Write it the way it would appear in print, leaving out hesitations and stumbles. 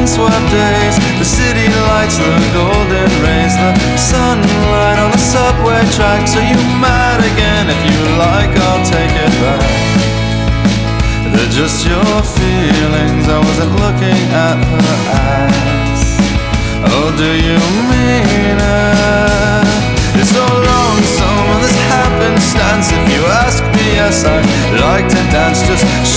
windswept days, the city lights, the golden rays, the sunlight on the subway tracks. Are you mad again? If you like, I'll take it back. They're just your feelings, I wasn't looking at her ass. Oh, do you mean it? It's so lonesome, this happenstance. If you ask me, yes, I'd like to dance. Just